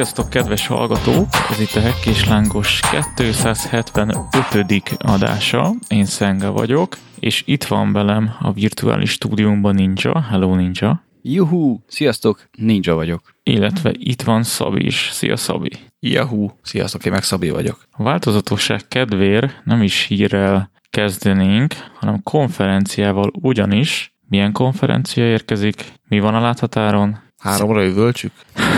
Sziasztok, kedves hallgatók! Ez itt a Hekk és Lángos 275. adása. Én Szenga vagyok, és itt van velem a virtuális stúdiumban Ninja. Hello, Ninja! Juhu! Sziasztok! Ninja vagyok. Illetve itt van Szabi is. Szia, Szabi! Juhu! Sziasztok, én meg Szabi vagyok. A változatosság kedvéért nem is hírrel kezdenénk, hanem konferenciával, ugyanis milyen konferencia érkezik? Mi van a láthatáron? 3-ra üvöltsük?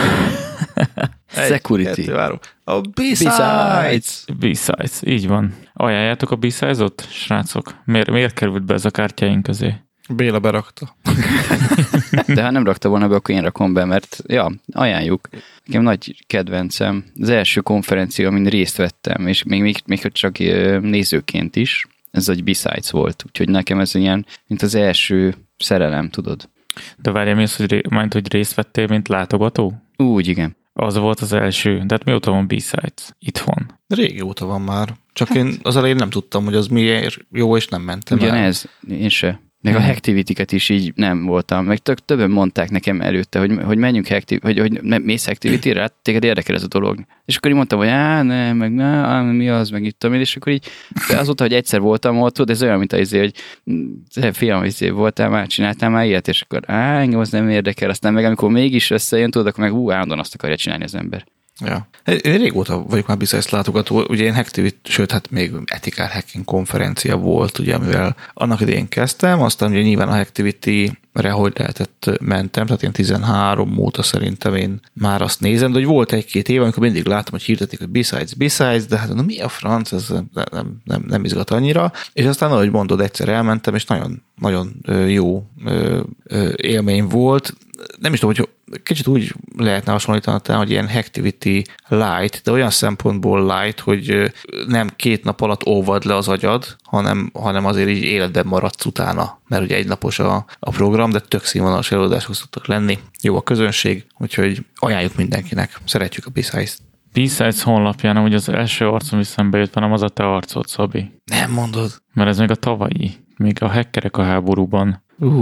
Security. A B-Sides! B-Sides, így van. Ajánljátok a B-Sides-ot, srácok? Miért került be ez a kártyáink közé? Béla berakta. De ha nem rakta volna be, akkor én rakom be, mert ajánljuk. Nekem nagy kedvencem. Az első konferencia, amin részt vettem, és még csak nézőként is, ez egy B-Sides volt. Úgyhogy nekem ez ilyen, mint az első szerelem, tudod. De várjál, mi az, hogy részt vettél, mint látogató? Úgy, igen. Az volt az első. De hát mióta van B-Sides itthon? Régóta van már. Csak én az elején nem tudtam, hogy az miért jó, és nem mentem el. Ugyanez, én se. Meg a Hacktivity-ket is így nem voltam. Meg többen mondták nekem előtte, hogy menjünk hogy mész Hacktivity-re, hát téged érdekel ez a dolog. És akkor így mondtam, hogy nem, meg mi az, meg itt tudom én, és akkor így azóta, hogy egyszer voltam ott, ez olyan, mint hogy fiam, voltál már, csináltál már ilyet, és akkor engem az nem érdekel, aztán meg amikor mégis összejön, tudod, akkor meg állandóan azt akarja csinálni az ember. Ja. Én régóta vagyok már B-Sides látogató, ugye én Hacktivity, sőt, hát még Ethical Hacking konferencia volt, ugye, amivel annak idején kezdtem, aztán ugye nyilván a Hacktivity-re hogy lehetett mentem, tehát én 13 óta szerintem én már azt nézem, de hogy volt egy-két év, amikor mindig láttam, hogy hirdetik, hogy B-Sides, de hát mi a franc, ez nem izgat annyira, és aztán ahogy mondod, egyszer elmentem, és nagyon jó élmény volt. Nem is tudom, hogy kicsit úgy lehetne hasonlítani, hogy ilyen Hacktivity light, de olyan szempontból light, hogy nem 2 nap alatt óvad le az agyad, hanem azért így életben maradsz utána, mert ugye egynapos a program, de tök színvonalas előadások szoktak lenni. Jó a közönség, úgyhogy ajánljuk mindenkinek. Szeretjük a B-Sides-t. B-Sides honlapján amúgy az első arcom is szembe jött, hanem az a te arcod, Szabi. Nem mondod. Mert ez még a tavalyi, még a hackerek a háborúban.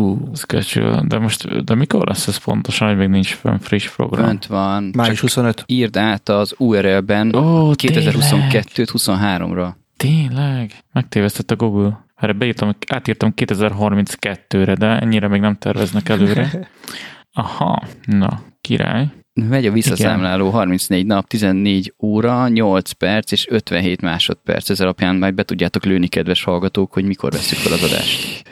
De mikor lesz ez pontosan, hogy még nincs fönn friss program? Fönt van. Május 25. Írd át az URL-ben 2022-23-ra. Tényleg? Megtévesztett a Google. Erre átírtam 2032-re, de ennyire még nem terveznek előre. Aha, na, király. Megy a visszaszámláló 34 nap, 14 óra, 8 perc és 57 másodperc. Ez alapján majd be tudjátok lőni, kedves hallgatók, hogy mikor veszük fel az adást.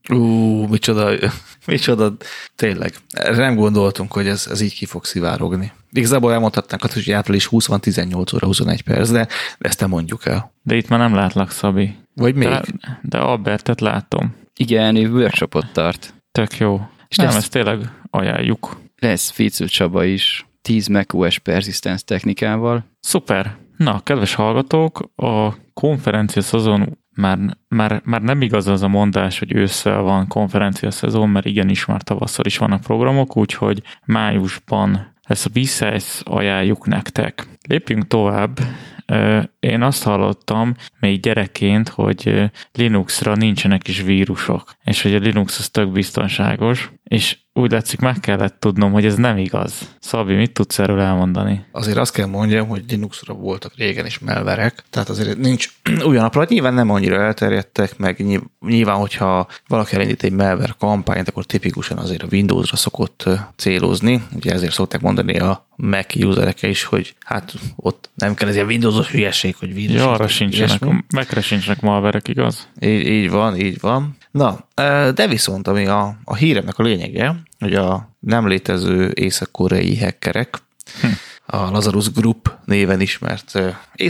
Micsoda, tényleg. Nem gondoltunk, hogy ez így ki fog szivárogni. Igazából elmondhatnánk, hogy április 20 van 18 óra 21 perc, de ezt nem mondjuk el. De itt már nem látlak, Szabi. Vagy még? De Albertet látom. Igen, ő workshopot tart. Tök jó. És nem, ezt tényleg ajánljuk. Lesz Ficül Csaba is 10 macOS persistence technikával. Szuper. Na, kedves hallgatók, a konferencia szezon már nem igaz az a mondás, hogy ősszel van konferencia szezon, mert igenis már tavasszal is vannak programok, úgyhogy májusban ezt a B-Sides ajánljuk nektek. Lépjünk tovább. Én azt hallottam még gyerekként, hogy Linuxra nincsenek is vírusok, és hogy a Linux az tök biztonságos, és úgy látszik, meg kellett tudnom, hogy ez nem igaz. Szabi, mit tudsz erről elmondani? Azért azt kell mondjam, hogy Linuxra voltak régen is malverek, tehát azért nincs olyan napra, nyilván nem annyira elterjedtek, meg nyilván, hogyha valaki elindít egy malware kampányt, akkor tipikusan azért a Windowsra szokott célozni, ugye ezért szokták mondani a Mac usereke is, hogy hát ott nem kell ez ilyen Windowsos hülyeség, hogy vírus. Ja, arra sincsenek, Macre sincsenek malverek, igaz? Így van. Na, de viszont ami a híremnek a lényege, hogy a nem létező észak-koreai hackerek, a Lazarus Group néven ismert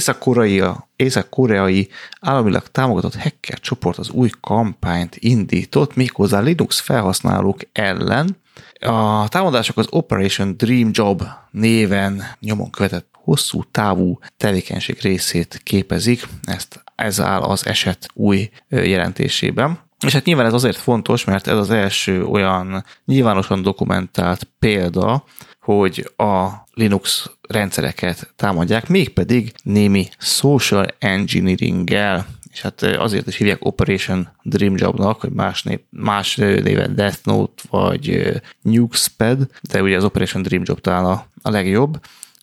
észak-koreai államilag támogatott hacker csoport az új kampányt indított, méghozzá Linux felhasználók ellen. A támadások az Operation Dream Job néven nyomon követett hosszú távú tevékenység részét képezik, ez áll az eset új jelentésében. És hát nyilván ez azért fontos, mert ez az első olyan nyilvánosan dokumentált példa, hogy a Linux rendszereket támadják, mégpedig némi social engineering-gel, és hát azért is hívják Operation Dream Job-nak, hogy más néven Death Note vagy Nukespad, de ugye az Operation Dream Job talán a legjobb.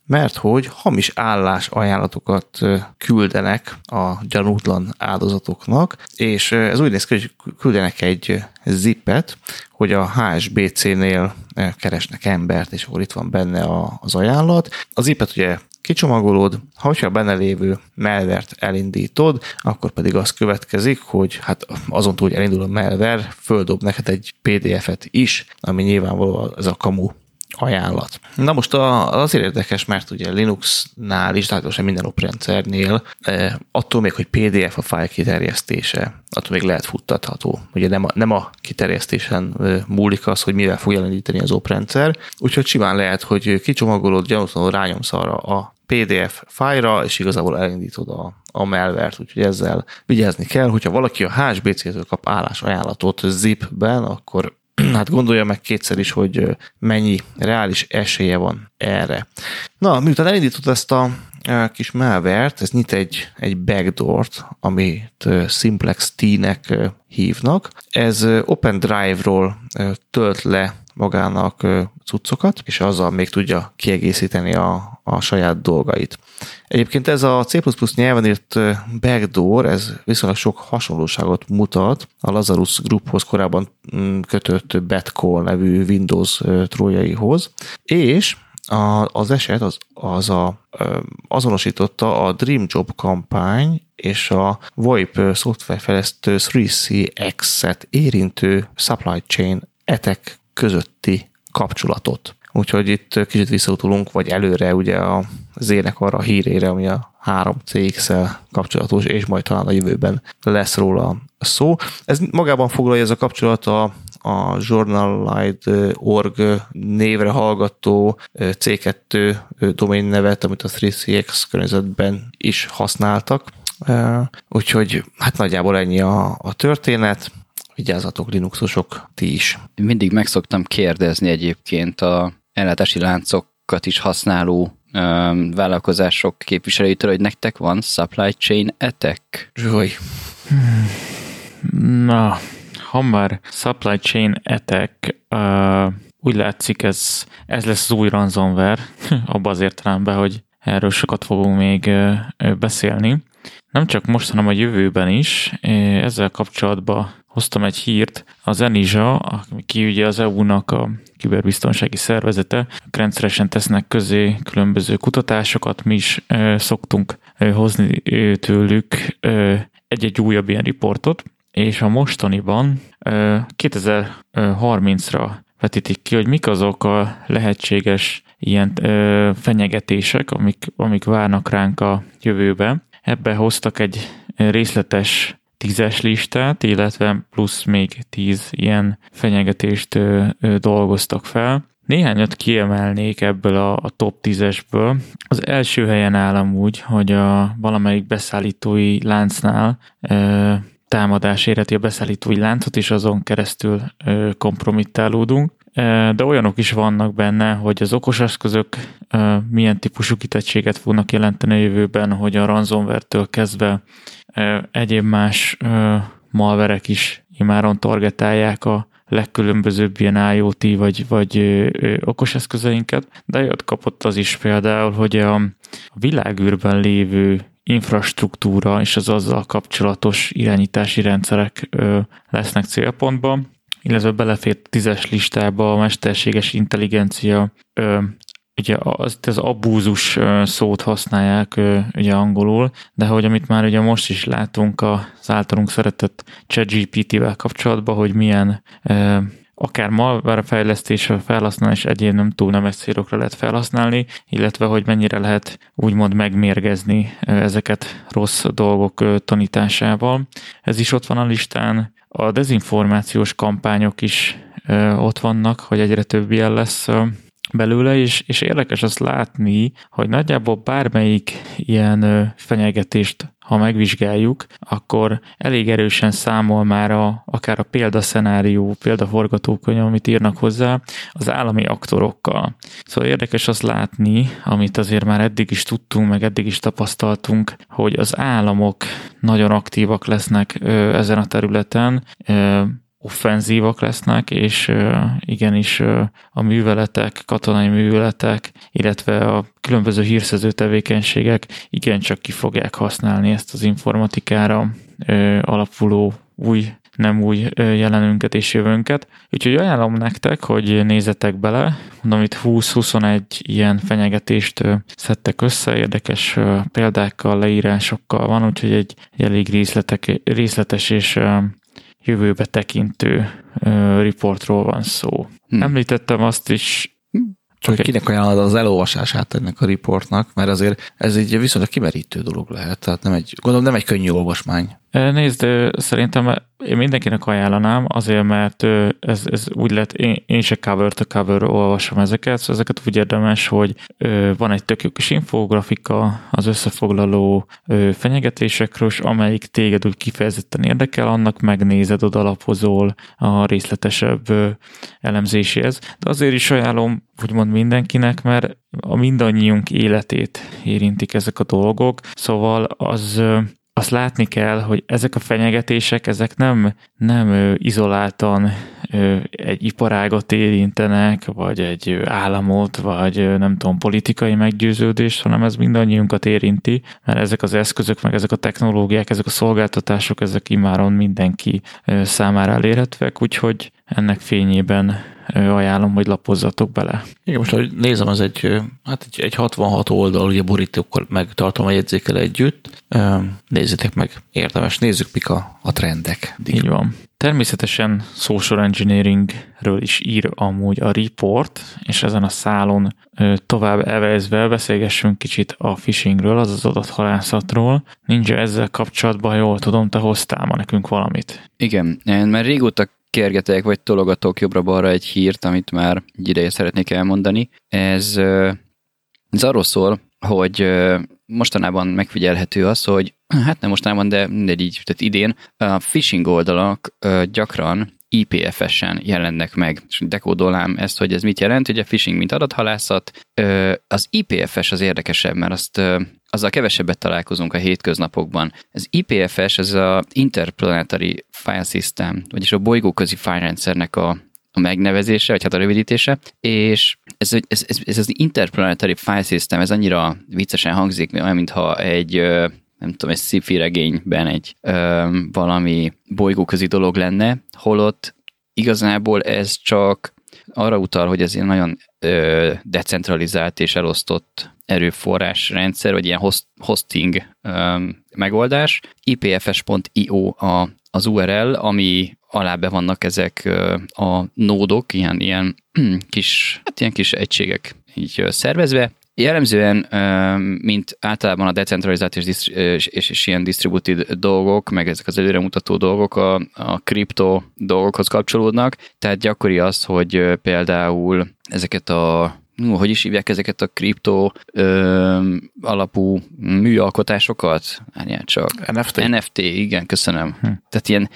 mert hogy hamis állás ajánlatokat küldenek a gyanútlan áldozatoknak, és ez úgy néz ki, hogy küldenek egy zippet, hogy a HSBC-nél keresnek embert, és akkor itt van benne az ajánlat. A zippet ugye kicsomagolod, ha benne lévő malware-t elindítod, akkor pedig az következik, hogy hát azon túl, hogy elindul a malware, földob neked egy PDF-et is, ami nyilvánvalóan ez a kamu ajánlat. Na most azért érdekes, mert ugye Linuxnál is, tehát minden oprendszernél attól még, hogy PDF a fájl kiterjesztése, attól még lehet futtatható. Ugye nem a kiterjesztésen múlik az, hogy mivel fog elindítani az oprendszer, úgyhogy simán lehet, hogy kicsomagolod, gyanútlanul rányomsz arra a PDF fájlra, és igazából elindítod a malware-t, úgyhogy ezzel vigyázni kell, hogyha valaki a HSBC-től kap állásajánlatot zip-ben, akkor hát gondolja meg kétszer is, hogy mennyi reális esélye van erre. Na, miután elindított ezt a kis malware-t, ez nyit egy backdoor-t, amit Simplex T-nek hívnak. Ez OpenDrive-ról tölt le magának cuccokat, és azzal még tudja kiegészíteni a saját dolgait. Egyébként ez a C++ nyelven írt backdoor, ez viszonylag sok hasonlóságot mutat a Lazarus Grouphoz korábban kötött Batcall nevű Windows trójaihoz, és az eset azonosította a Dream Job kampány és a VoIP szoftverfejlesztő 3CX-et érintő supply chain attack közötti kapcsolatot. Úgyhogy itt kicsit visszautulunk, vagy előre ugye a Z-nek arra a hírére, ami a 3CX-el kapcsolatos, és majd talán a jövőben lesz róla szó. Ez magában foglalja ez a kapcsolat a journalite.org névre hallgató C2 domain nevet, amit a 3CX környezetben is használtak. Úgyhogy hát nagyjából ennyi a történet. Vigyázzatok, Linuxosok, ti is. Mindig meg szoktam kérdezni egyébként a ellátási láncokat is használó vállalkozások képviselőitől, hogy nektek van supply chain attack? Zsúj. Na, ha már supply chain attack, úgy látszik ez lesz az új ransomware, abban az értelemben, hogy erről sokat fogunk még beszélni. Nem csak most, hanem a jövőben is. Ezzel kapcsolatban hoztam egy hírt. Az ENISA, aki ugye az EU-nak a kiberbiztonsági szervezete, rendszeresen tesznek közé különböző kutatásokat, mi is szoktunk hozni tőlük egy-egy újabb ilyen riportot, és a mostaniban 2030-ra vetítik ki, hogy mik azok a lehetséges ilyen fenyegetések, amik várnak ránk a jövőben. Ebbe hoztak egy részletes 10-es listát, illetve plusz még 10 ilyen fenyegetést dolgoztak fel. Néhányat kiemelnék ebből a top 10-esből. Az első helyen áll amúgy, hogy a valamelyik beszállítói láncnál támadás érheti a beszállítói láncot, és azon keresztül kompromittálódunk. De olyanok is vannak benne, hogy az okos eszközök milyen típusú kitettséget fognak jelenteni a jövőben, hogy a ransomware-től kezdve egyéb más malverek is imáron targetálják a legkülönbözőbb ilyen IoT vagy okos eszközeinket, de jött kapott az is például, hogy a világűrben lévő infrastruktúra és az azzal kapcsolatos irányítási rendszerek lesznek célpontban, illetve belefért 10-es listába a mesterséges intelligencia, ugye az abúzus szót használják ugye angolul, de hogy amit már ugye most is látunk az általunk szeretett ChatGPT-vel kapcsolatban, hogy milyen akár malware fejlesztésre felhasználni, és egyéb nem túl nemes célokra lehet felhasználni, illetve hogy mennyire lehet úgymond megmérgezni ezeket rossz dolgok tanításával. Ez is ott van a listán. A dezinformációs kampányok is ott vannak, hogy egyre több ilyen lesz belőle, és érdekes azt látni, hogy nagyjából bármelyik ilyen fenyegetést, ha megvizsgáljuk, akkor elég erősen számol már akár a példaszenárió, példaforgatókönyv, amit írnak hozzá, az állami aktorokkal. Szóval érdekes azt látni, amit azért már eddig is tudtunk, meg eddig is tapasztaltunk, hogy az államok nagyon aktívak lesznek ezen a területen, offenzívak lesznek, és igenis a műveletek, katonai műveletek, illetve a különböző hírszerző tevékenységek igencsak ki fogják használni ezt az informatikára alapuló nem új jelenünket és jövőnket. Úgyhogy ajánlom nektek, hogy nézzetek bele. Mondom, itt 20-21 ilyen fenyegetést szedtek össze, érdekes példákkal, leírásokkal van, úgyhogy egy elég részletes és jövőbe tekintő riportról van szó. Említettem azt is, csak kinek ajánlod az elolvasását ennek a riportnak, mert azért ez egy viszonylag kimerítő dolog lehet, tehát gondolom nem egy könnyű olvasmány. Nézd, szerintem én mindenkinek ajánlanám, azért, mert ez úgy lett, én se cover-to-cover olvasom ezeket, szóval ezeket úgy érdemes, hogy van egy tök jó kis infografika az összefoglaló fenyegetésekről, amelyik téged úgy kifejezetten érdekel, annak megnézed, odalapozol a részletesebb elemzéséhez. De azért is ajánlom, úgymond mindenkinek, mert a mindannyiunk életét érintik ezek a dolgok, szóval azt látni kell, hogy ezek a fenyegetések, ezek nem izoláltan egy iparágat érintenek, vagy egy államot, vagy nem tudom, politikai meggyőződést, hanem ez mindannyiunkat érinti, mert ezek az eszközök, meg ezek a technológiák, ezek a szolgáltatások, ezek immáron mindenki számára elérhetőek, úgyhogy ennek fényében ajánlom, hogy lapozzatok bele. Igen, most ahogy nézem, ez egy 66 oldal, ugye borítókkal megtartom a jegyzékkel együtt. Nézzétek meg, érdemes. Nézzük, mik a trendek. Így van. Természetesen social engineeringről is ír amúgy a report, és ezen a szálon tovább evezve beszélgessünk kicsit a phishingről, az adathalászatról. Ninja, ezzel kapcsolatban jól tudom, te hoztál ma nekünk valamit. Igen, mert régóta kergetek, vagy tologatok jobbra-balra egy hírt, amit már egy ideje szeretnék elmondani. Ez arról szól, hogy mostanában megfigyelhető az, hogy hát nem mostanában, de mindegy így, tehát idén a phishing oldalak gyakran IPFS-en jelennek meg. És dekódolám ezt, hogy ez mit jelent, hogy a phishing mint adathalászat. Az IPFS az érdekesebb, mert azzal kevesebbet találkozunk a hétköznapokban. Az IPFS, ez az Interplanetary File System, vagyis a bolygóközi fájlrendszernek a megnevezése, vagy hát a rövidítése, és ez az Interplanetary File System, ez annyira viccesen hangzik, olyan, mintha egy nem tudom, egy sci-fi regényben egy valami bolygóközi dolog lenne, holott igazából ez csak arra utal, hogy ez ilyen nagyon decentralizált és elosztott erőforrás-rendszer, vagy ilyen hosting megoldás. ipfs.io az URL, ami alá be vannak ezek a nódok, ilyen kis egységek így szervezve. Jellemzően, mint általában a decentralizált és ilyen distributed dolgok, meg ezek az előremutató dolgok a kripto dolgokhoz kapcsolódnak, tehát gyakori az, hogy például ezeket hogy is hívják ezeket a kripto alapú műalkotásokat? Várjál csak. NFT, igen, köszönöm. Tehát ilyen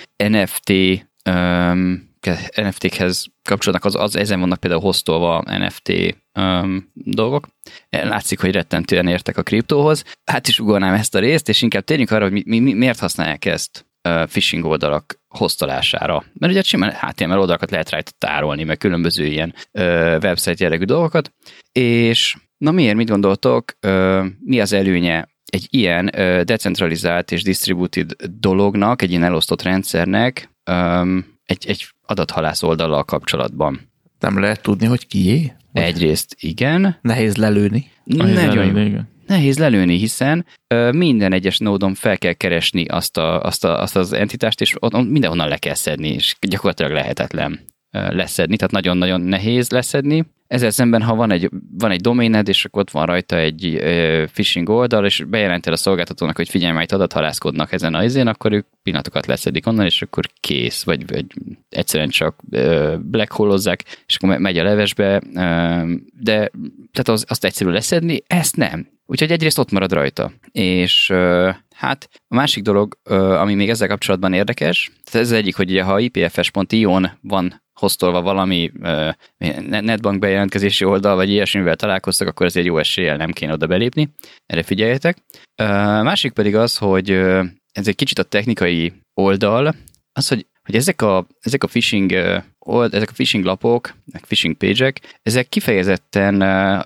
NFT-khez kapcsolódnak, az ezen vannak például hostolva NFT dolgok. Látszik, hogy rettentően értek a kriptóhoz. Hát is ugornám ezt a részt, és inkább térjünk arra, hogy miért használják ezt phishing oldalak hostolására. Mert ugye simán HTML oldalakat lehet rajta tárolni, meg különböző ilyen website jellegű dolgokat. És na miért, mit gondoltok, mi az előnye egy ilyen decentralizált és distributed dolognak, egy ilyen elosztott rendszernek egy adathalász oldallal kapcsolatban? Nem lehet tudni, hogy kié? Egyrészt igen. Nehéz lelőni. Nehéz lelőni, hiszen minden egyes nódon fel kell keresni azt az entitást, és mindenhonnan le kell szedni, és gyakorlatilag lehetetlen leszedni, tehát nagyon-nagyon nehéz leszedni. Ezzel szemben, ha van egy doméned, és akkor ott van rajta egy phishing oldal, és bejelented a szolgáltatónak, hogy figyelj, majd adathalászkodnak ezen a izén, akkor ők pillanatokat leszedik onnan, és akkor kész, vagy egyszerűen csak black hole-ozzák, és akkor megy a levesbe, de tehát azt egyszerű leszedni, ezt nem. Úgyhogy egyrészt ott marad rajta. És hát a másik dolog, ami még ezzel kapcsolatban érdekes, tehát ez egyik, hogy ugye, ha ipfs.io-n van hostolva valami netbank bejelentkezési oldal, vagy ilyesmivel találkoztak, akkor azért jó eséllyel nem kéne oda belépni. Erre figyeljetek. Másik pedig az, hogy ez egy kicsit a technikai oldal, az, hogy hogy ezek a phishing ezek a phishing lapok, phishing page-ek, ezek kifejezetten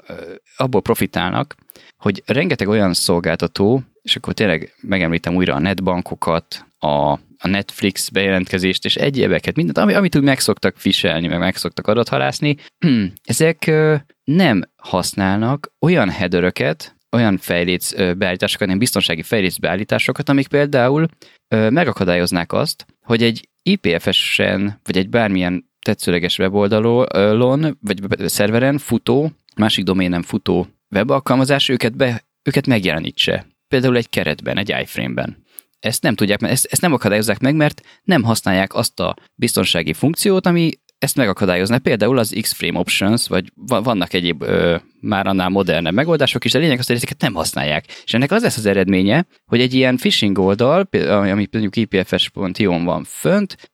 abból profitálnak, hogy rengeteg olyan szolgáltató, és akkor tényleg megemlítem újra a netbankokat, a Netflix bejelentkezést, és egyébeket, mindent, amit úgy megszoktak fishelni, meg megszoktak adathalászni, ezek nem használnak olyan headeröket, olyan fejléc beállításokat, nem biztonsági fejléc beállításokat, amik például megakadályoznák azt, hogy egy IPFS-en, vagy egy bármilyen tetszőleges weboldalon, vagy szerveren futó, másik doménen futó webalkalmazás őket megjelenítse. Például egy keretben, egy iframe-ben. Ezt nem tudják, ezt nem akadályozzák meg, mert nem használják azt a biztonsági funkciót, ami ezt megakadályozná. Például az X-Frame Options, vagy vannak egyéb már annál modernebb megoldások is, de lényeg az, hogy ezeket nem használják. És ennek az lesz az eredménye, hogy egy ilyen phishing oldal, ami mondjuk ipfs.io-n van fönt,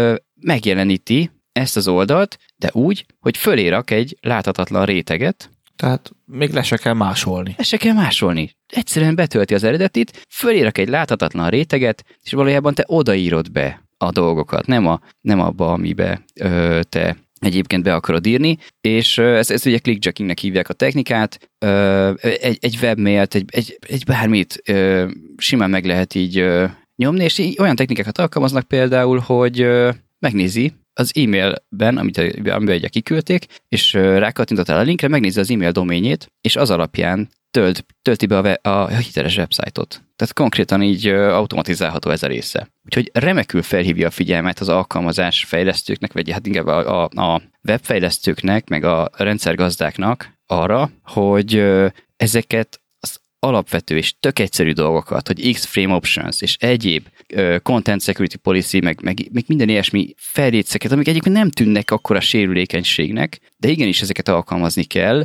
megjeleníti ezt az oldalt, de úgy, hogy fölé rak egy láthatatlan réteget. Tehát még le se kell másolni. Le se kell másolni. Egyszerűen betölti az eredetit, fölé rak egy láthatatlan réteget, és valójában te odaírod be a dolgokat, nem abba, amibe te egyébként be akarod írni, és ezt ugye clickjackingnek hívják a technikát, egy webmailt, egy bármit simán meg lehet így nyomni, és így olyan technikákat alkalmaznak például, hogy megnézi az e-mailben, amiben ugye kiküldték, és rákattintottál a linkre, megnézi az e-mail doményét, és az alapján tölti be a hiteles website-ot. Tehát konkrétan így automatizálható ez a része. Úgyhogy remekül felhívja a figyelmet az alkalmazás fejlesztőknek, vagy hát inkább a webfejlesztőknek, meg a rendszergazdáknak arra, hogy ezeket az alapvető és tök egyszerű dolgokat, hogy X-Frame Options és egyéb Content Security Policy, meg minden ilyesmi fejléceket, amik egyébként nem tűnnek akkora sérülékenységnek, de igenis ezeket alkalmazni kell,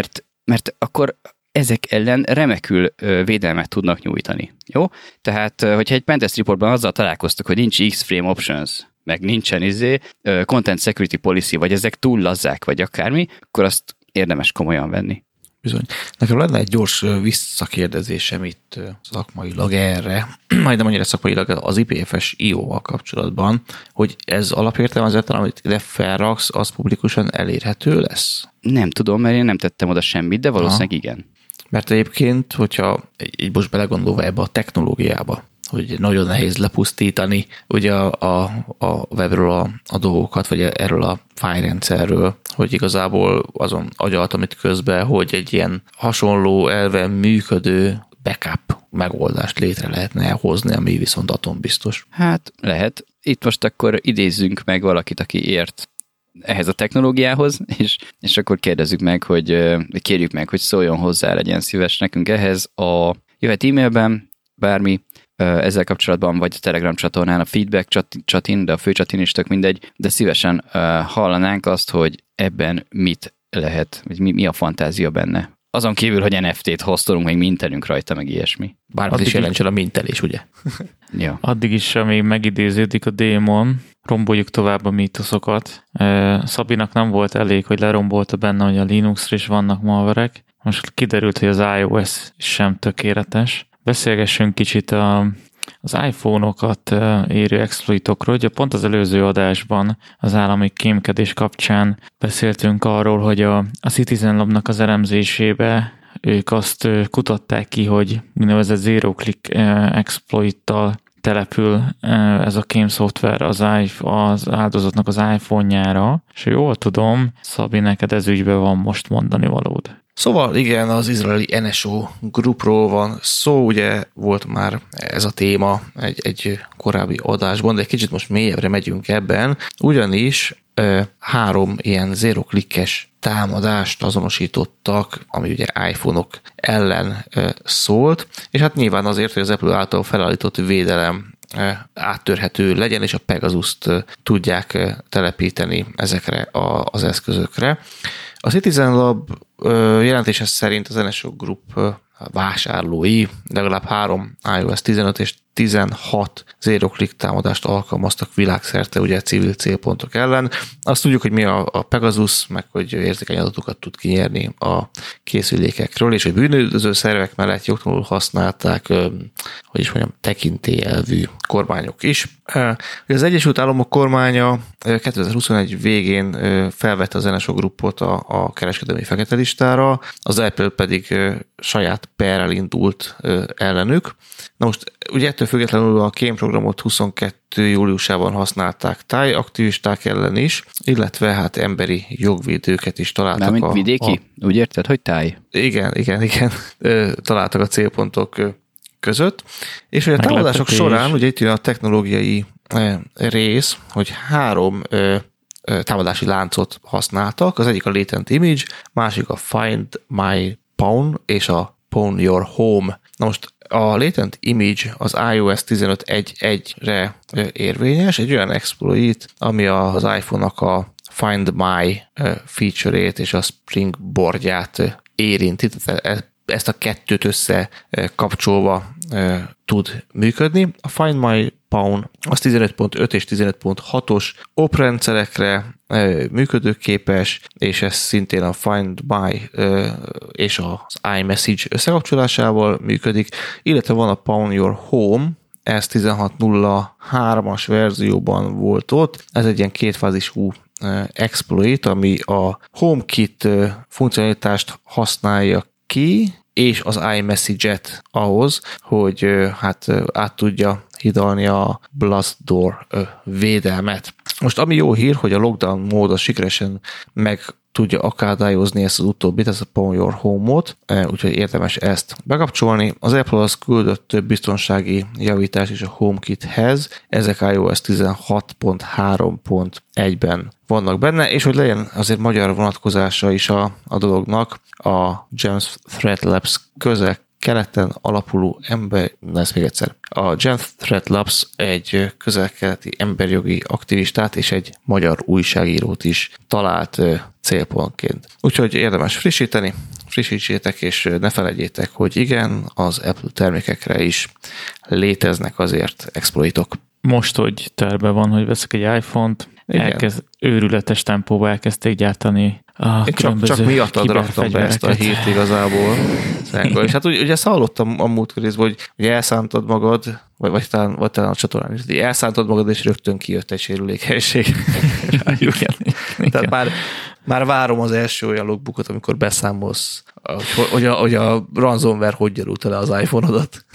mert akkor ezek ellen remekül védelmet tudnak nyújtani. Jó? Tehát, hogyha egy pentest reportban azzal találkoztok, hogy nincs X-Frame Options, meg nincsen Content Security Policy, vagy ezek túl lazzák, vagy akármi, akkor azt érdemes komolyan venni. Bizony. Nekem lenne egy gyors visszakérdezésem itt szakmailag erre, majdnem annyira szakmailag az IPFS.io-val kapcsolatban, hogy ez alapértelmezetten, amit ide felraksz, az publikusan elérhető lesz? Nem tudom, mert én nem tettem oda semmit, de valószínűleg igen. Mert egyébként, hogyha így most belegondolva ebbe a technológiába, hogy nagyon nehéz lepusztítani ugye a webről a dolgokat, vagy erről a fájrendszerről, hogy igazából azon agyaltam itt közben, hogy egy ilyen hasonló elven működő backup megoldást létre lehetne hozni, ami viszont atombiztos. Hát lehet. Itt most akkor idézzünk meg valakit, aki ért ehhez a technológiához, és akkor kérdezzük meg, kérjük meg, hogy szóljon hozzá, legyen szíves nekünk ehhez. Jöhet e-mailben, bármi, ezzel kapcsolatban, vagy a Telegram csatornán, a feedback csatin, de a főcsatin is tök mindegy, de szívesen hallanánk azt, hogy ebben mit lehet, vagy mi a fantázia benne. Azon kívül, hogy NFT-t hoztolunk, meg mintelünk rajta, meg ilyesmi. Bármit is jelentsen a mintelés, ugye? Ja. Addig is, amíg megidéződik a démon, romboljuk tovább a mítoszokat. Szabinak nem volt elég, hogy lerombolta benne, hogy a Linuxra is vannak malverek. Most kiderült, hogy az iOS sem tökéletes. Beszélgessünk kicsit az iPhone-okat érő exploitokról. Ugye pont az előző adásban az állami kémkedés kapcsán beszéltünk arról, hogy a Citizen Labnak az elemzésébe ők azt kutatták ki, hogy úgynevezett zero click exploittal települ ez a kém szoftver az áldozatnak az iPhone-jára, és jól tudom, Szabi, neked ez ügyben van most mondani valód. Szóval igen, az izraeli NSO Groupról van szó, ugye volt már ez a téma egy korábbi adásban, de egy kicsit most mélyebbre megyünk ebben, ugyanis 3 ilyen zero-clickes támadást azonosítottak, ami ugye iPhone-ok ellen szólt, és hát nyilván azért, hogy az Apple által felállított védelem áttörhető legyen, és a Pegasus-t tudják telepíteni ezekre az eszközökre. A Citizen Lab jelentése szerint az NSO Group vásárlói legalább 3 iOS 15 és 16 zero-click támadást alkalmaztak világszerte ugye civil célpontok ellen. Azt tudjuk, hogy mi a Pegasus, meg hogy érzékeny adatokat tud kinyerni a készülékekről, és hogy bűnöldöző szervek mellett jogtalanul használták, hogy is mondjam, tekintélyelvű kormányok is. Az Egyesült Államok kormánya 2021 végén felvette az NSO Groupot a kereskedelmi fekete listára, az Apple pedig saját perrel indult ellenük. Na most ugye ettől függetlenül a kémprogramot 22 júliusában használták tájaktivisták ellen is, illetve hát emberi jogvédőket is találtak. Mármint vidéki? Úgy érted, hogy táj? Igen. Találtak a célpontok között. És hogy a támadások során, ugye itt jön a technológiai rész, hogy 3 támadási láncot használtak. Az egyik a Latent Image, másik a Find My Phone és a Phone Your Home. Na most a Latent Image az iOS 15.1.1-re érvényes, egy olyan exploit, ami az iPhone-nak a Find My feature-ét és a Springboardját érinti, ezt a kettőt összekapcsolva tud működni. A Find My Phone az 15.5 és 15.6-os oprendszerekre működőképes, és ez szintén a Find My és az iMessage összekapcsolásával működik, illetve van a Phone Your Home, ez 16.03-as verzióban volt ott, ez egy ilyen kétfázisú exploit, ami a HomeKit funkcionalitást használja ki, és az iMessage-et ahhoz, hogy hát át tudja hidalni a Blast Door védelmet. Most ami jó hír, hogy a lockdown mód az sikeresen meg tudja akadályozni ezt az utóbbit, ezt a Phone Your Home-ot, úgyhogy érdemes ezt bekapcsolni. Az Apple az küldött több biztonsági javítást is a HomeKithez, ezek iOS 16.3.1-ben vannak benne, és hogy legyen azért magyar vonatkozása is a dolognak, a Gems Threat Labs közel-keleten alapuló a Gems Threat Labs egy közel-keleti emberjogi aktivistát és egy magyar újságírót is talált célpontként. Úgyhogy érdemes frissítsétek, és ne felejtjétek, hogy igen, az Apple termékekre is léteznek azért exploitok. Most, hogy terve van, hogy veszek egy iPhone-t, őrületes tempóba elkezdték gyártani a csak miattad raktam be ezt a hírt igazából. És hát ugye ezt hallottam a múltkor részben, hogy ugye elszántad magad, vagy talán a csatornán is, hogy elszántad magad, és rögtön kijött egy sérülékenység. Tehát már várom az első olyan logbookot, amikor beszámolsz, hogy a ransomware hogy gyarult le az iPhone-odat.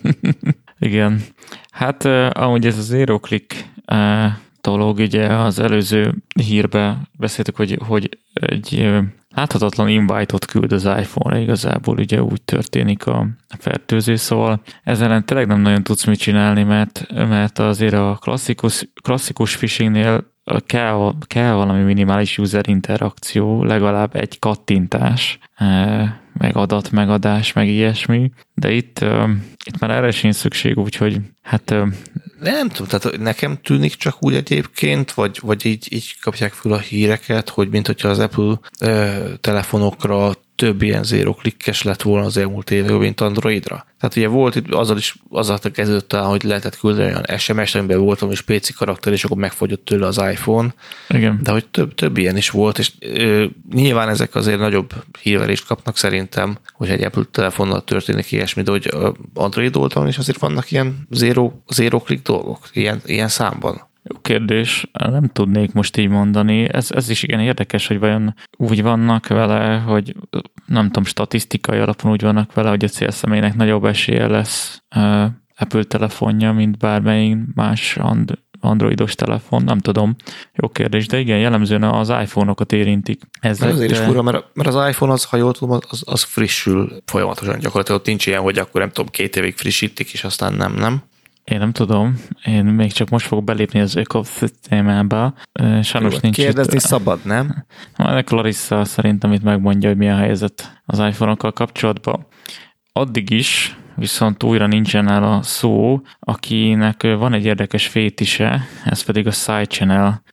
Igen. Hát amúgy ez a zero click dolog, ugye az előző hírben beszéltük, hogy egy láthatatlan invite-ot küld az iPhone-ra, igazából ugye úgy történik a fertőzés, szóval ezzel ellen tényleg nem nagyon tudsz mit csinálni, mert azért a klasszikus phishingnél kell valami minimális user interakció, legalább egy kattintás, meg adatmegadás, meg ilyesmi, de itt már erre sincs szükség, úgyhogy hát... Nem tudom, tehát nekem tűnik csak úgy egyébként, vagy így kapják föl a híreket, hogy mint hogyha az Apple telefonokra több ilyen zero-clickes lett volna az elmúlt években, mint Androidra. Tehát ugye volt itt azzal kezdődött el, hogy lehetett küldeni olyan SMS-t, amiben volt valami spéci karakter, és akkor megfogyott tőle az iPhone. Igen. De hogy több ilyen is volt, és nyilván ezek azért nagyobb hírverést kapnak szerintem, hogy egy Apple telefonnal történik ilyesmi, de hogy Android oldalon is azért vannak ilyen zero-click dolgok, ilyen számban. Jó kérdés, nem tudnék most így mondani. Ez is igen érdekes, hogy vajon úgy vannak vele, hogy nem tudom, statisztikai alapon úgy vannak vele, hogy a célszemélynek nagyobb esélye lesz Apple telefonja, mint bármelyik más androidos telefon, nem tudom. Jó kérdés, de igen, jellemzően az iPhone-okat érintik. Ezért is fura, mert az iPhone az, ha jól tudom, az frissül folyamatosan gyakorlatilag. Ott nincs ilyen, hogy akkor nem tudom, 2 évig frissítik, és aztán nem. Én nem tudom, én még csak most fogok belépni az ökoszisztémába. Sajnos nincs kérdezni itt... szabad, nem? Majd a Clarissa szerintem itt megmondja, hogy mi a helyzet az iPhone-okkal kapcsolatban. Addig is viszont újra nincsen el a szó, akinek van egy érdekes fétise, ez pedig a side channel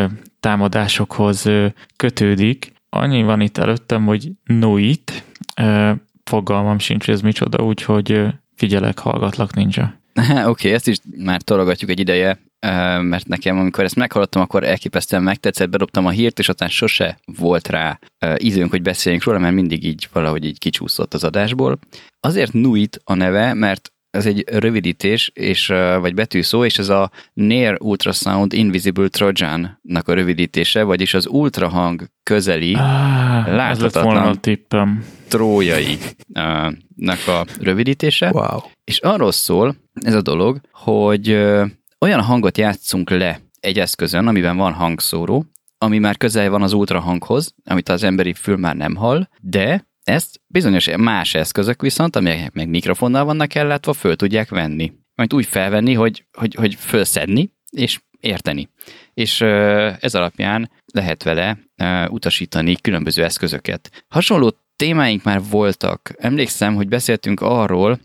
támadásokhoz kötődik. Annyi van itt előttem, hogy Nuit, fogalmam sincs, ez micsoda, úgyhogy figyelek, hallgatlak, ninja. Oké, ezt is már tologatjuk egy ideje, mert nekem, amikor ezt meghallottam, akkor elképesztően megtetszett, bedobtam a hírt, és aztán sose volt rá időnk, hogy beszéljünk róla, mert mindig így valahogy így kicsúszott az adásból. Azért NUIT a neve, mert ez egy rövidítés, vagy betűszó, és ez a Near Ultrasound Invisible Trojan-nak a rövidítése, vagyis az ultrahang közeli láthatatlan trójai-nak a rövidítése. Wow. És arról szól ez a dolog, hogy olyan hangot játszunk le egy eszközön, amiben van hangszóró, ami már közel van az ultrahanghoz, amit az emberi fül már nem hall, de ezt bizonyos más eszközök viszont, amelyek meg mikrofonnal vannak ellátva, föl tudják venni. Majd úgy felvenni, hogy fölszedni és érteni. És ez alapján lehet vele utasítani különböző eszközöket. Hasonló témáink már voltak. Emlékszem, hogy beszéltünk arról,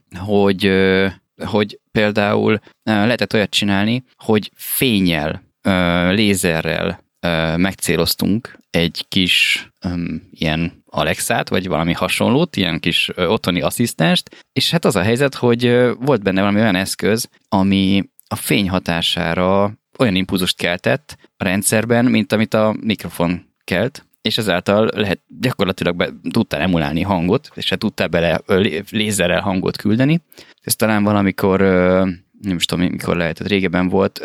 hogy például lehetett olyat csinálni, hogy fénnyel, lézerrel megcéloztunk egy kis ilyen Alexát, vagy valami hasonlót, ilyen kis otthoni asszisztenst, és hát az a helyzet, hogy volt benne valami olyan eszköz, ami a fény hatására olyan impulzust keltett a rendszerben, mint amit a mikrofon kelt, és ezáltal lehet gyakorlatilag tudtál emulálni hangot, és hát tudtál bele lézerrel hangot küldeni. Ez talán valamikor, nem is tudom, mikor lehetett, régebben volt,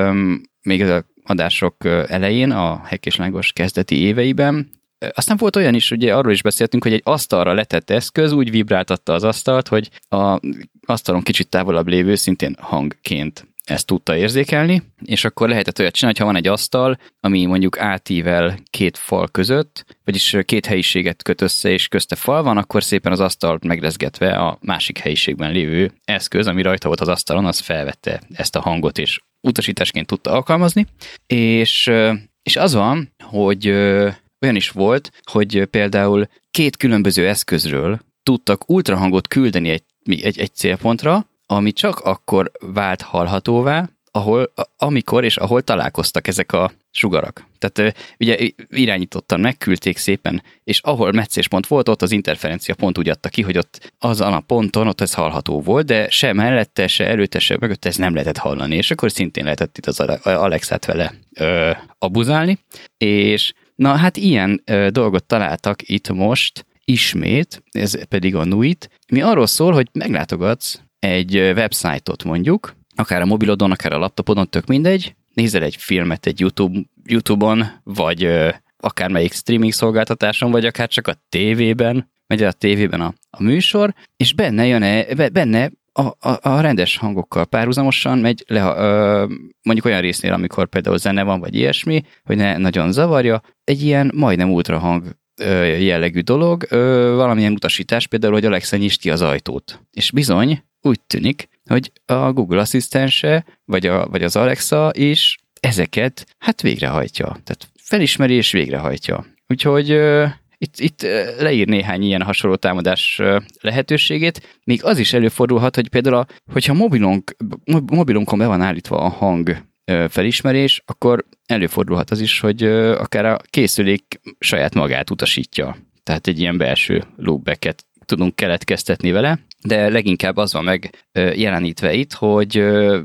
még az adások elején, a Hack és Lángos kezdeti éveiben. Aztán volt olyan is, ugye arról is beszéltünk, hogy egy asztalra letett eszköz úgy vibráltatta az asztalt, hogy az asztalon kicsit távolabb lévő szintén hangként ezt tudta érzékelni, és akkor lehetett olyat csinálni, ha van egy asztal, ami mondjuk átível két fal között, vagyis két helyiséget köt össze, és közte fal van, akkor szépen az asztalt megrezgetve a másik helyiségben lévő eszköz, ami rajta volt az asztalon, az felvette ezt a hangot, és utasításként tudta alkalmazni, és az van, hogy olyan is volt, hogy például két különböző eszközről tudtak ultrahangot küldeni egy célpontra, ami csak akkor vált hallhatóvá, amikor és ahol találkoztak ezek a sugarak. Tehát ugye irányítottan megküldték szépen, és ahol meccéspont volt, ott az interferencia pont úgy adta ki, hogy ott azon a ponton ott ez hallható volt, de se mellette, se előtte, se mögötte ez nem lehetett hallani, és akkor szintén lehetett itt az Alexát vele abuzálni, és na hát ilyen dolgot találtak itt most ismét, ez pedig a NUIT, mi arról szól, hogy meglátogatsz egy websájtot mondjuk, akár a mobilodon, akár a laptopodon, tök mindegy, nézel egy filmet egy YouTube-on, vagy akármelyik streaming szolgáltatáson, vagy akár csak a tévében, megy a tévében a műsor, és benne a rendes hangokkal párhuzamosan megy le, mondjuk olyan résznél, amikor például zene van, vagy ilyesmi, hogy ne nagyon zavarja, egy ilyen majdnem ultrahang jellegű dolog, valamilyen utasítás, például, hogy Alexa nyisd ki az ajtót. És bizony, úgy tűnik, hogy a Google asszisztense, vagy az Alexa is ezeket hát végrehajtja. Tehát felismeri és végrehajtja. Úgyhogy itt leír néhány ilyen hasonló támadás lehetőségét. Még az is előfordulhat, hogy például, hogyha mobilunkon be van állítva a hang felismerés, akkor előfordulhat az is, hogy akár a készülék saját magát utasítja. Tehát egy ilyen belső loopbacket tudunk keletkeztetni vele, de leginkább az van meg jelenítve itt, hogy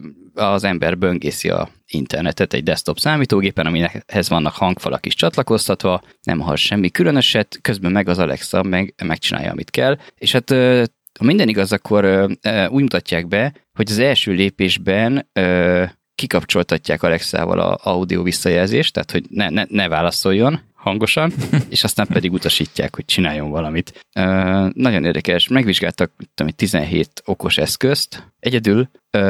az ember böngészi a internetet egy desktop számítógépen, aminek vannak hangfalak is csatlakoztatva, nem hall semmi különöset, közben meg az Alexa megcsinálja, amit kell, és hát ha minden igaz, akkor úgy mutatják be, hogy az első lépésben kikapcsoltatják Alexával az audio visszajelzést, tehát hogy ne válaszoljon hangosan, és aztán pedig utasítják, hogy csináljon valamit. Nagyon érdekes, megvizsgáltak 17 okos eszközt, egyedül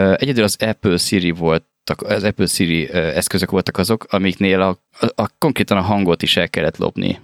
az Apple Siri az Apple Siri eszközök voltak azok, amiknél konkrétan a hangot is el kellett lopni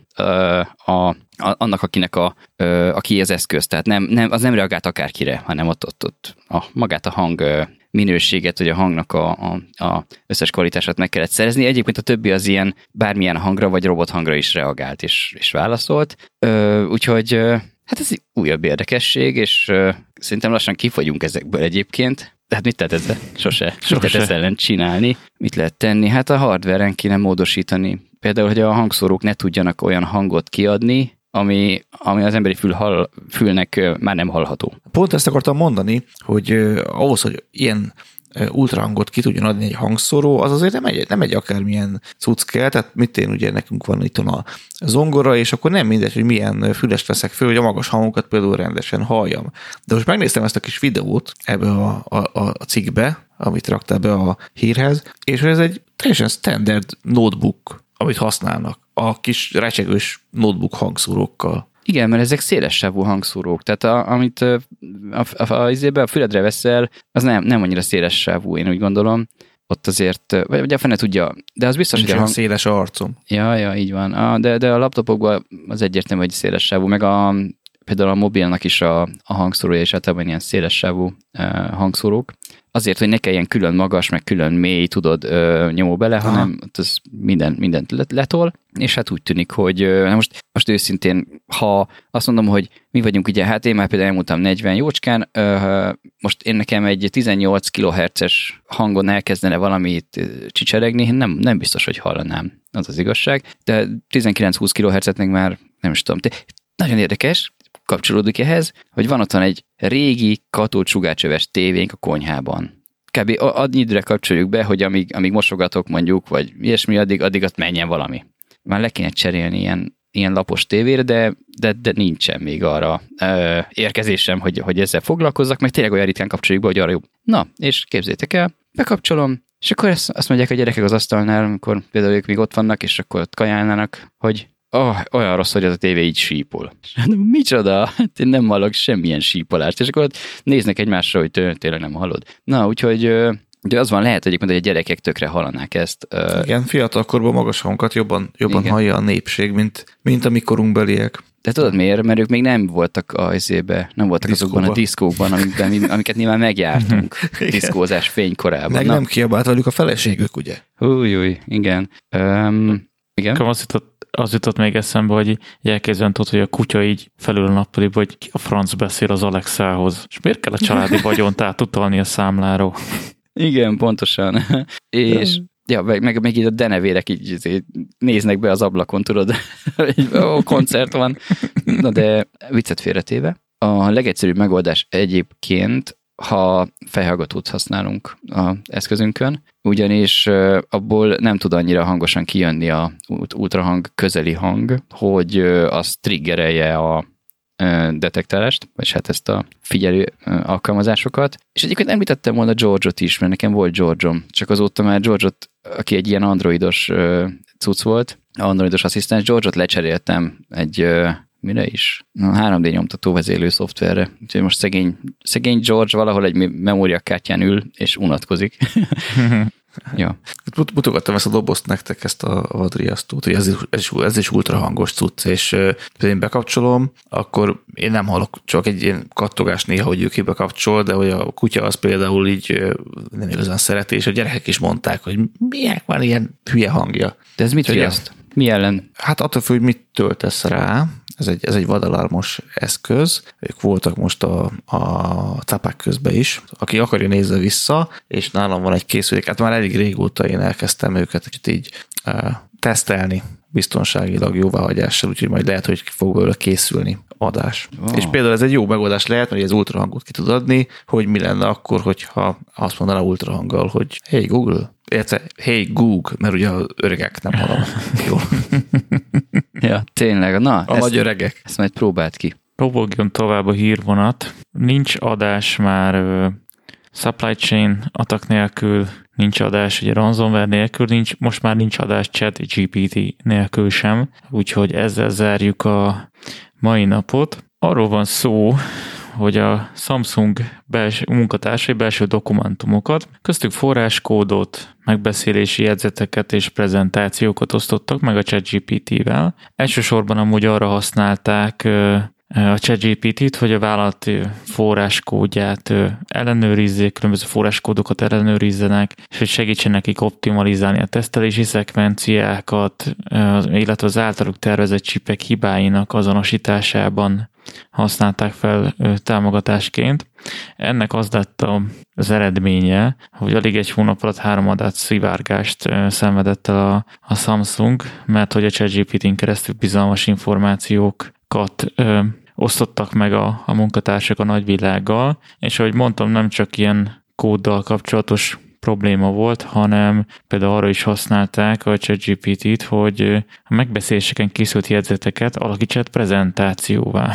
annak, aki az eszköz. Tehát az nem reagált akárkire, hanem ott magát a hang minőséget, vagy a hangnak a összes kvalitását meg kellett szerezni. Egyébként a többi az ilyen bármilyen hangra, vagy robothangra is reagált, és válaszolt. Úgyhogy hát ez újabb érdekesség, és szerintem lassan kifogyunk ezekből egyébként. De hát mit lehet ezzel? Sose. Mit lehet ezzel ellen csinálni? Mit lehet tenni? Hát a hardwaren kéne módosítani. Például, hogy a hangszórók ne tudjanak olyan hangot kiadni, ami az emberi fülnek már nem hallható. Pont ezt akartam mondani, hogy ahhoz, hogy ilyen ultrahangot ki tudjon adni egy hangszóró, az azért nem egy akármilyen cucc kell, tehát ugye nekünk van itt a zongora, és akkor nem mindegy, hogy milyen fülest veszek föl, hogy a magas hangokat például rendesen halljam. De most megnéztem ezt a kis videót ebbe a cikkbe, amit raktál be a hírhez, és ez egy teljesen standard notebook, amit használnak a kis recsegős notebook hangszórókkal. Igen, mert ezek szélessávú hangszórók, tehát amit a füledre veszel, az nem annyira szélessávú, én úgy gondolom. Ott azért, vagy a fene tudja, de az biztos, hogy széles arcom. Ja, így van. De a laptopokban az egyértelmű, hogy szélessávú, meg például a mobilnak is a hangszórója is általában ilyen szélessávú hangszórók. Azért, hogy ne kelljen külön magas, meg külön mély, tudod, nyomó bele, hanem az mindent letol, és hát úgy tűnik, hogy most őszintén, ha azt mondom, hogy mi vagyunk ugye, hát én már például elmúltam 40 jócskán, most én nekem egy 18 kHz-es hangon elkezdene valamit csicseregni, nem biztos, hogy hallanám, az az igazság, de 19-20 kHz-et meg már nem is tudom. De nagyon érdekes, kapcsolódik ehhez, hogy van otthon egy régi katódsugárcsöves tévénk a konyhában. Kb. Annyi időre kapcsoljuk be, hogy amíg mosogatok mondjuk, vagy ilyesmi, addig ott menjen valami. Már le kéne cserélni ilyen lapos tévére, de nincsen még arra érkezésem, hogy ezzel foglalkozzak, meg tényleg olyan ritkán kapcsoljuk be, hogy arra jobb. Na, és képzétek el, bekapcsolom, és akkor azt mondják a gyerekek az asztalnál, amikor például ők még ott vannak, és akkor ott kajálnának, hogy olyan rossz, hogy az a tévé így sípol. Micsoda? Én nem hallok semmilyen sípolást. És akkor ott néznek egymásra, hogy tényleg nem hallod. Na, úgyhogy de az van, lehet egyébként, hogy a gyerekek tökre hallanák ezt. Igen, fiatalkorban magas hangokat jobban hallja a népség, mint a mi korunkbeliek. De tudod miért? Mert ők még nem voltak azokban a diszkókban, amiket nyilván megjártunk diszkózás fénykorában. Meg nem kiabált velük a feleségük, ugye? Új, igen. Igen. Az jutott még eszembe, hogy elkezdően tudod, hogy a kutya így felül a nappaliba, hogy ki a franc beszél az Alexához. És miért kell a családi vagyont átutalni a számláról? Igen, pontosan. És meg így a denevérek így néznek be az ablakon, tudod, hogy koncert van. Na de viccet félretéve. A legegyszerűbb megoldás egyébként, ha fejhallgatót használunk az eszközünkön, ugyanis abból nem tud annyira hangosan kijönni a ultrahang közeli hang, hogy az triggerelje a detektálást, vagy hát ezt a figyelő alkalmazásokat. És egyébként említettem volna George-ot is, mert nekem volt George-om, csak azóta már George-ot, aki egy ilyen androidos cucc volt, androidos asszisztens, George-ot lecseréltem egy mire is? 3D nyomtató vezérlő szoftverre. Úgyhogy most szegény George valahol egy memóriakártyán ül, és unatkozik. Ja. Mutogattam ezt a dobozt nektek, ezt a vadriasztót, hogy ez is ultrahangos cucc, és én bekapcsolom, akkor én nem hallok, csak egy ilyen kattogás néha, hogy ő bekapcsol, de hogy a kutya az például így nem igazán szereti, és a gyerekek is mondták, hogy milyen van ilyen hülye hangja. De ez mit riaszt? Mi ellen? Hát attól függ, hogy mit töltesz rá. Ez egy vadalarmos eszköz. Ők voltak most a capák közben is. Aki akarja, nézze vissza, és nálam van egy készülék. Hát már elég régóta én elkezdtem őket így tesztelni biztonságilag jóváhagyással, úgyhogy majd lehet, hogy fog belőle készülni adás. Wow. És például ez egy jó megoldás lehet, mert ez ultrahangot ki tud adni, hogy mi lenne akkor, hogyha azt mondaná ultrahanggal, hogy hey Google, érte, hey Google, mert ugye az öregek nem hallanak jól. Ja, tényleg. Na, a nagy öregek. Ezt majd próbáld ki. Robogjon tovább a hírvonat. Nincs adás már supply chain attack nélkül, nincs adás ugye ransomware nélkül, most már nincs adás ChatGPT nélkül sem, úgyhogy ezzel zárjuk a mai napot. Arról van szó, hogy a Samsung munkatársai belső dokumentumokat, köztük forráskódot, megbeszélési jegyzeteket és prezentációkat osztottak meg a ChatGPT-vel. Elsősorban amúgy arra használták a ChatGPT-t, hogy a vállalat forráskódját ellenőrizzék, különböző forráskódokat ellenőrizzenek, és hogy segítsen nekik optimalizálni a tesztelési szekvenciákat, illetve az általuk tervezett csipek hibáinak azonosításában használták fel támogatásként. Ennek az lett az eredménye, hogy alig egy hónap alatt 3 adatszivárgást szenvedett el a Samsung, mert hogy a ChatGPT-n keresztül bizalmas információk adatokat osztottak meg a munkatársak a nagyvilággal, és ahogy mondtam, nem csak ilyen kóddal kapcsolatos probléma volt, hanem például arra is használták a ChatGPT-t, hogy a megbeszéléseken készült jegyzeteket alakítsát prezentációvá.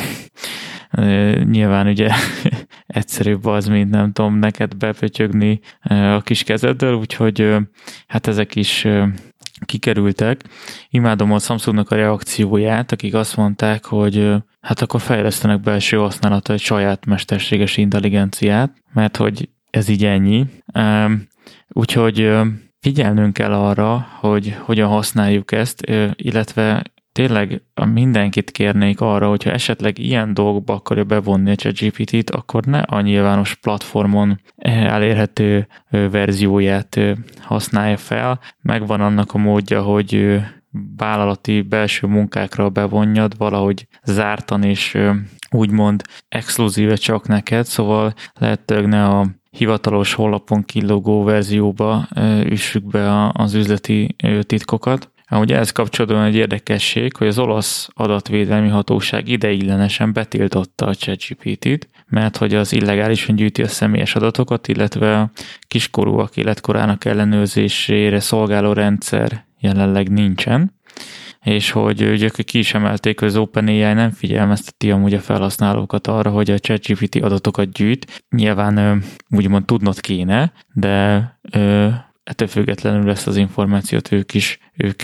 Nyilván ugye egyszerűbb az, mint nem tudom, neked bepötyögni a kis kezeddel, úgyhogy hát ezek is kikerültek. Imádom a Samsungnak a reakcióját, akik azt mondták, hogy hát akkor fejlesztenek belső használatra egy saját mesterséges intelligenciát, mert hogy ez így ennyi. Úgyhogy figyelnünk kell arra, hogy hogyan használjuk ezt, illetve tényleg mindenkit kérnék arra, hogyha esetleg ilyen dolgokba akarja bevonni a ChatGPT-t, akkor ne a nyilvános platformon elérhető verzióját használja fel. Megvan annak a módja, hogy vállalati belső munkákra bevonjad valahogy zártan és úgymond exkluzíve csak neked, szóval lehetőleg ne a hivatalos honlapon kilógó verzióba üssük be az üzleti titkokat. Ugye ehhez kapcsolatban egy érdekesség, hogy az olasz adatvédelmi hatóság ideiglenesen betiltotta a ChatGPT-t, mert hogy az illegálisan gyűjti a személyes adatokat, illetve a kiskorúak életkorának ellenőrzésére szolgáló rendszer jelenleg nincsen, és hogy ugye ki is emelték, hogy az OpenAI nem figyelmezteti amúgy a felhasználókat arra, hogy a ChatGPT adatokat gyűjt. Nyilván úgymond tudnod kéne, de ettől függetlenül ezt az információt ők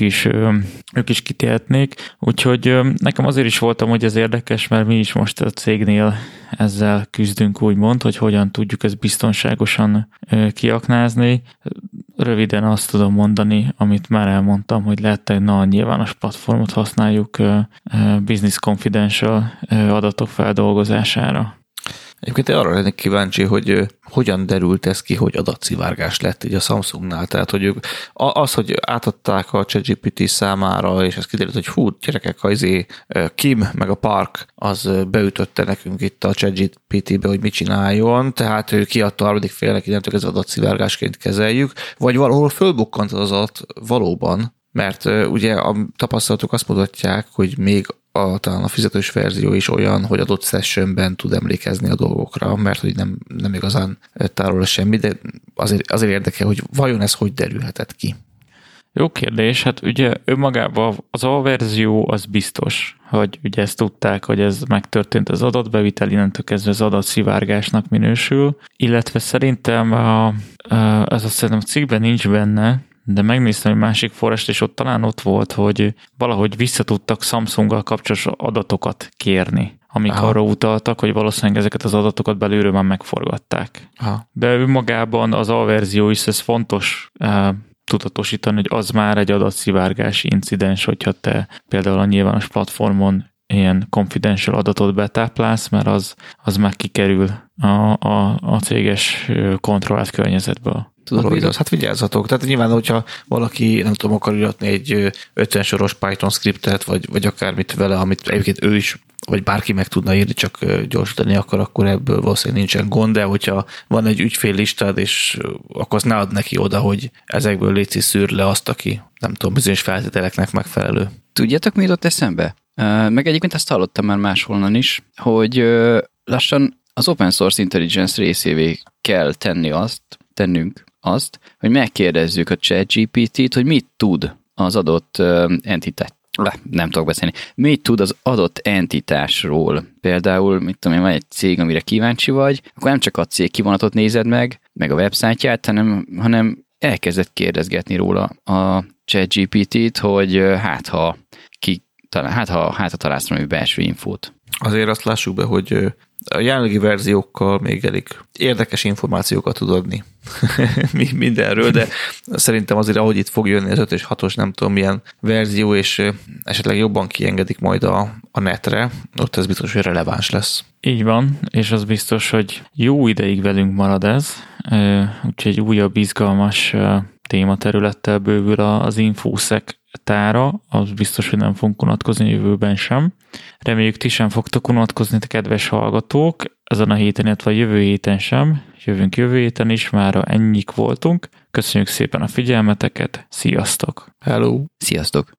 is kitehetnék. Úgyhogy nekem azért is voltam, hogy ez érdekes, mert mi is most a cégnél ezzel küzdünk úgymond, hogy hogyan tudjuk ezt biztonságosan kiaknázni. Röviden azt tudom mondani, amit már elmondtam, hogy lehet, hogy a nyilvános platformot használjuk business confidential adatok feldolgozására. Egyébként arra lennék kíváncsi, hogy hogyan derült ez ki, hogy adatszivárgás lett így a Samsungnál. Tehát, hogy ők hogy átadták a ChatGPT számára, és ez kiderült, hogy hú, gyerekek, Kim meg a Park az beütötte nekünk itt a ChatGPT-be, hogy mit csináljon, tehát ő kiadta a harmadik félnek, innentől ez adatszivárgásként kezeljük, vagy valahol fölbukkant az adat valóban, mert ugye a tapasztalatok azt mutatják, hogy még talán a fizetős verzió is olyan, hogy adott sessionben tud emlékezni a dolgokra, mert hogy nem igazán tárol semmi, de azért érdekel, hogy vajon ez hogy derülhetett ki. Jó kérdés, hát ugye önmagában az A verzió az biztos, hogy ugye ezt tudták, hogy ez megtörtént az adatbevitel, innentől kezdve az adatszivárgásnak minősül, illetve szerintem ez szerintem a cikkben nincs benne, de megnéztem egy másik forrást, és ott volt, hogy valahogy visszatudtak Samsunggal kapcsolatos adatokat kérni, amik arra utaltak, hogy valószínűleg ezeket az adatokat belülről már megforgatták. Aha. De önmagában az A verzió is, ez fontos tudatosítani, hogy az már egy adatszivárgási incidens, hogyha te például a nyilvános platformon ilyen confidential adatot betáplálsz, mert az már kikerül a céges kontrollált környezetből. Tudod, hát vigyázzatok. Tehát nyilván, hogyha valaki, nem tudom, akar iratni egy 50 soros Python scriptet, vagy akármit vele, amit egyébként ő is, vagy bárki meg tudna írni, csak gyorsítani akkor ebből valószínűleg nincsen gond, de hogyha van egy ügyféllistád, és akkor azt ne add neki oda, hogy ezekből léci szűr le azt, aki, nem tudom, bizonyos feltételeknek megfelelő. Tudjátok, mi jutott eszembe? Meg egyébként ezt hallottam már máshonnan is, hogy lassan az open source intelligence részévé kell tennünk azt, hogy megkérdezzük a ChatGPT-t, hogy mit tud az adott entitás. Nem tudok beszélni. Mit tud az adott entitásról? Például, mit tudom én, van egy cég, amire kíváncsi vagy, akkor nem csak a cég kivonatot nézed meg a websájtját, hanem elkezdett kérdezgetni róla a ChatGPT-t, hogy hát ha találsz valami belső infót. Azért azt lássuk be, hogy a jelenlegi verziókkal még elég érdekes információkat tud adni mindenről, de szerintem azért, ahogy itt fog jönni az 5 és 6-os, nem tudom milyen verzió, és esetleg jobban kiengedik majd a netre, ott ez biztos, hogy releváns lesz. Így van, és az biztos, hogy jó ideig velünk marad ez, úgyhogy újabb izgalmas tématerülettel bővül az infószek tára, az biztos, hogy nem fogunk unatkozni jövőben sem. Reméljük, ti sem fogtok unatkozni, te kedves hallgatók, ezen a héten, illetve a jövő héten sem. Jövünk jövő héten is, mára ennyik voltunk. Köszönjük szépen a figyelmeteket, sziasztok! Hello! Sziasztok!